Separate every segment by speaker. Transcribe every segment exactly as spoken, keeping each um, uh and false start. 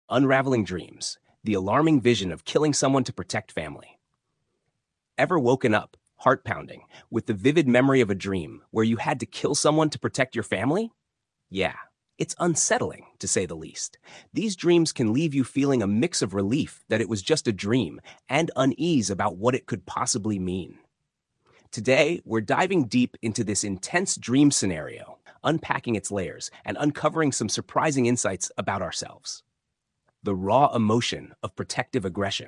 Speaker 1: Unraveling dreams, the alarming vision of killing someone to protect family. Ever woken up, heart pounding, with the vivid memory of a dream where you had to kill someone to protect your family? Yeah, it's unsettling, to say the least. These dreams can leave you feeling a mix of relief that it was just a dream and unease about what it could possibly mean. Today, we're diving deep into this intense dream scenario, unpacking its layers and uncovering some surprising insights about ourselves. The raw emotion of protective aggression.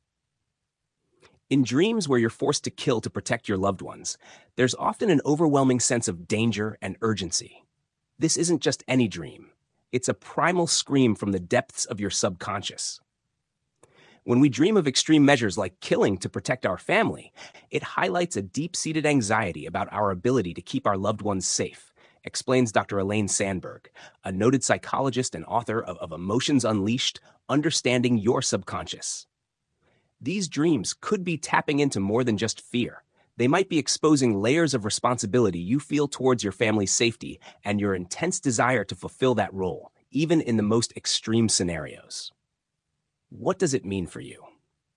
Speaker 1: In dreams where you're forced to kill to protect your loved ones, there's often an overwhelming sense of danger and urgency. This isn't just any dream. It's a primal scream from the depths of your subconscious. When we dream of extreme measures like killing to protect our family, it highlights a deep-seated anxiety about our ability to keep our loved ones safe, explains Doctor Elaine Sandberg, a noted psychologist and author of, of Emotions Unleashed, Understanding Your Subconscious. These dreams could be tapping into more than just fear. They might be exposing layers of responsibility you feel towards your family's safety and your intense desire to fulfill that role, even in the most extreme scenarios. What does it mean for you?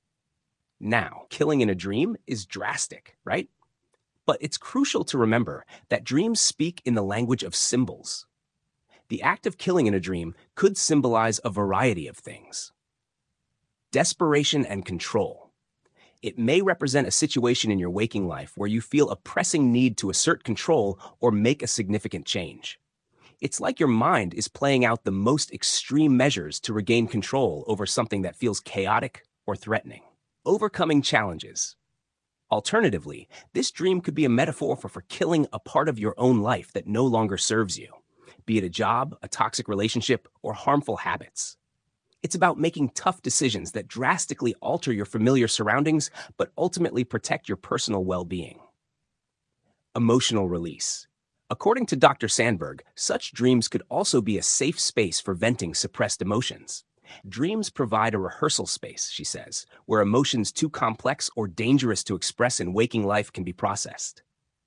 Speaker 1: Now, killing in a dream is drastic, right? But it's crucial to remember that dreams speak in the language of symbols. The act of killing in a dream could symbolize a variety of things. Desperation and control. It may represent a situation in your waking life where you feel a pressing need to assert control or make a significant change. It's like your mind is playing out the most extreme measures to regain control over something that feels chaotic or threatening. Overcoming challenges. Alternatively, this dream could be a metaphor for, for killing a part of your own life that no longer serves you, be it a job, a toxic relationship, or harmful habits. It's about making tough decisions that drastically alter your familiar surroundings, but ultimately protect your personal well-being. Emotional release. According to Doctor Sandberg, such dreams could also be a safe space for venting suppressed emotions. Dreams provide a rehearsal space, she says, where emotions too complex or dangerous to express in waking life can be processed.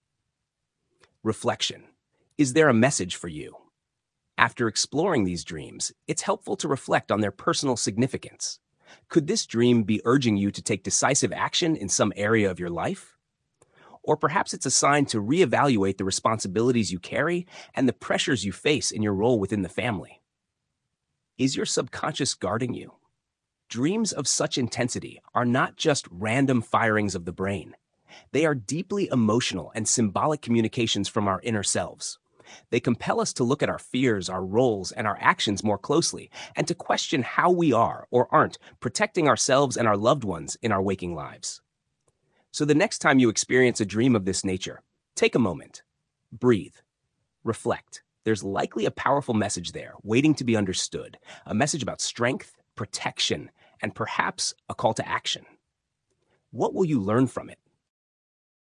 Speaker 1: Reflection. Is there a message for you? After exploring these dreams, it's helpful to reflect on their personal significance. Could this dream be urging you to take decisive action in some area of your life? Or perhaps it's a sign to reevaluate the responsibilities you carry and the pressures you face in your role within the family. Is your subconscious guarding you? Dreams of such intensity are not just random firings of the brain. They are deeply emotional and symbolic communications from our inner selves. They compel us to look at our fears, our roles, and our actions more closely, and to question how we are or aren't protecting ourselves and our loved ones in our waking lives. So the next time you experience a dream of this nature, take a moment, breathe, reflect. There's likely a powerful message there waiting to be understood, a message about strength, protection, and perhaps a call to action. What will you learn from it?